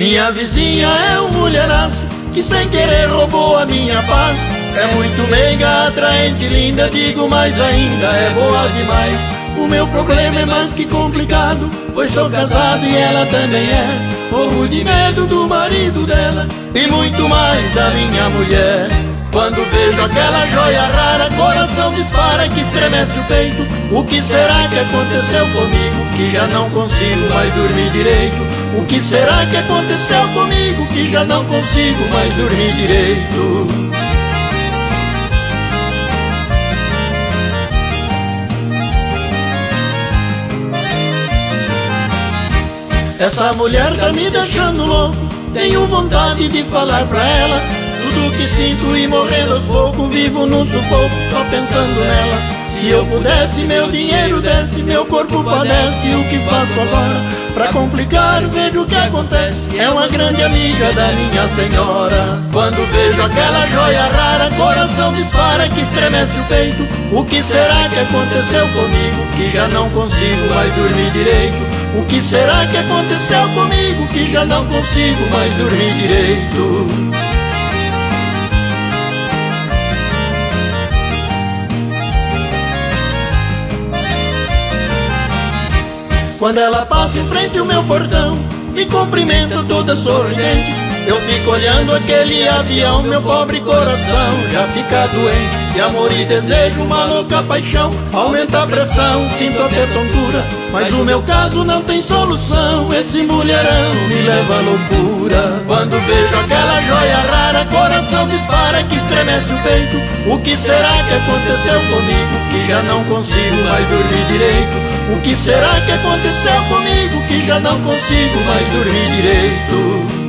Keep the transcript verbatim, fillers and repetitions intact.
Minha vizinha é um mulheraço que sem querer roubou a minha paz. É muito meiga, atraente, linda, digo mais ainda, é boa demais. O meu problema é mais que complicado, pois sou casado e ela também é. Morro de medo do marido dela e muito mais da minha mulher. Quando vejo aquela joia rara, coração dispara que estremece o peito. O que será que aconteceu comigo, que já não consigo mais dormir direito? O que será que aconteceu comigo, que já não consigo mais dormir direito? Essa mulher tá me deixando louco, tenho vontade de falar pra ela tudo que sinto e morrendo aos poucos, vivo no sufoco só pensando nela. Se eu pudesse, meu dinheiro desce, meu corpo padece. O que faço agora pra complicar? Vejo o que acontece, é uma grande amiga da minha senhora. Quando vejo aquela joia rara, coração dispara que estremece o peito. O que será que aconteceu comigo, que já não consigo mais dormir direito? O que será que aconteceu comigo, que já não consigo mais dormir direito? Quando ela passa em frente ao meu portão, me cumprimenta toda sorridente. Eu fico olhando aquele avião, meu pobre coração já fica doente. De amor e desejo, uma louca paixão, aumenta a pressão, sinto até tontura. Mas o meu caso não tem solução, esse mulherão me leva à loucura. Quando vejo aquela joia rara, coração dispara que estremece o peito. O que será que aconteceu comigo, que já não consigo mais dormir direito? O que será que aconteceu comigo, que já não consigo mais dormir direito?